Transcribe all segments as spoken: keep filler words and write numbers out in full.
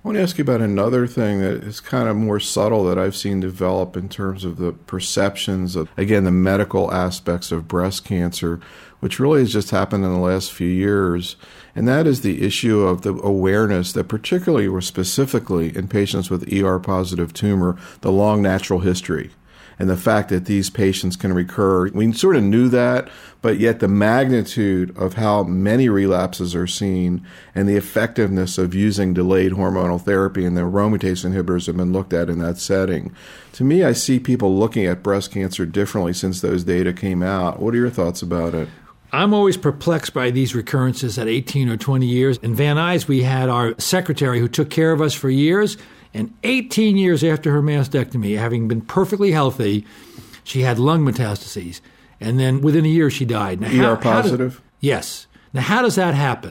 I want to ask you about another thing that is kind of more subtle that I've seen develop in terms of the perceptions of, again, the medical aspects of breast cancer, which really has just happened in the last few years. And that is the issue of the awareness that particularly or specifically in patients with E R-positive tumor, the long natural history. And the fact that these patients can recur. We sort of knew that, but yet the magnitude of how many relapses are seen and the effectiveness of using delayed hormonal therapy and the aromatase inhibitors have been looked at in that setting. To me, I see people looking at breast cancer differently since those data came out. What are your thoughts about it? I'm always perplexed by these recurrences at eighteen or twenty years. In Van Nuys, we had our secretary who took care of us for years. And eighteen years after her mastectomy, having been perfectly healthy, she had lung metastases. And then within a year, she died. Now, E R positive? How do, yes. Now, how does that happen?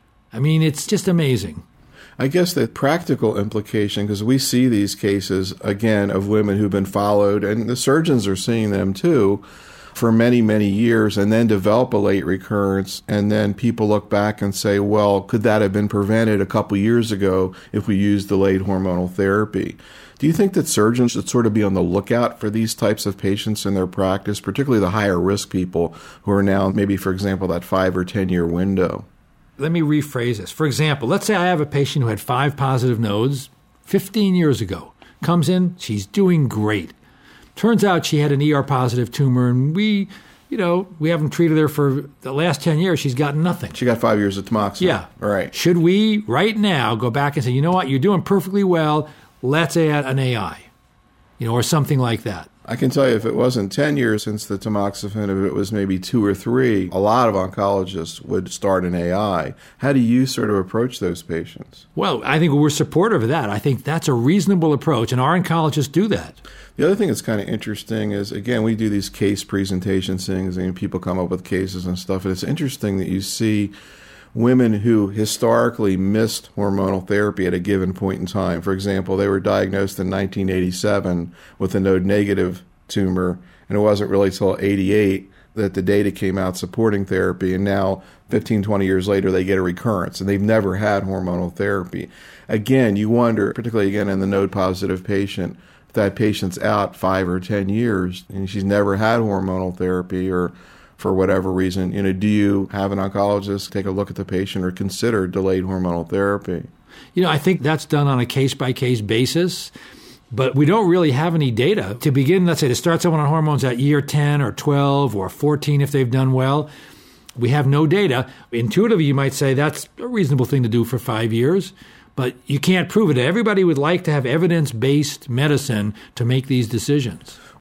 I mean, it's just amazing. I guess the practical implication, because we see these cases, again, of women who've been followed, and the surgeons are seeing them too, for many, many years and then develop a late recurrence. And then people look back and say, well, could that have been prevented a couple years ago if we used delayed hormonal therapy? Do you think that surgeons should sort of be on the lookout for these types of patients in their practice, particularly the higher risk people who are now maybe, for example, that five or ten year window? Let me rephrase this. For example, let's say I have a patient who had five positive nodes fifteen years ago, comes in, she's doing great. Turns out she had an E R-positive tumor, and we, you know, we haven't treated her for the last ten years. She's gotten nothing. She got five years of tamoxifen. Yeah. All right. Should we, right now, go back and say, you know what, you're doing perfectly well, let's add an A I, you know, or something like that? I can tell you if it wasn't ten years since the tamoxifen, if it was maybe two or three, a lot of oncologists would start an A I. How do you sort of approach those patients? Well, I think we're supportive of that. I think that's a reasonable approach, and our oncologists do that. The other thing that's kind of interesting is, again, we do these case presentation things, and people come up with cases and stuff, and it's interesting that you see women who historically missed hormonal therapy at a given point in time. For example, they were diagnosed in nineteen eighty-seven with a node-negative tumor, and it wasn't really until eighty-eight that the data came out supporting therapy, and now fifteen, twenty years later, they get a recurrence, and they've never had hormonal therapy. Again, you wonder, particularly again in the node-positive patient, if that patient's out five or ten years, and she's never had hormonal therapy, or for whatever reason, you know, do you have an oncologist take a look at the patient or consider delayed hormonal therapy? You know, I think that's done on a case-by-case basis, but we don't really have any data. To begin, let's say, to start someone on hormones at year ten or twelve or fourteen if they've done well, we have no data. Intuitively, you might say that's a reasonable thing to do for five years, but you can't prove it. Everybody would like to have evidence-based medicine to make these decisions.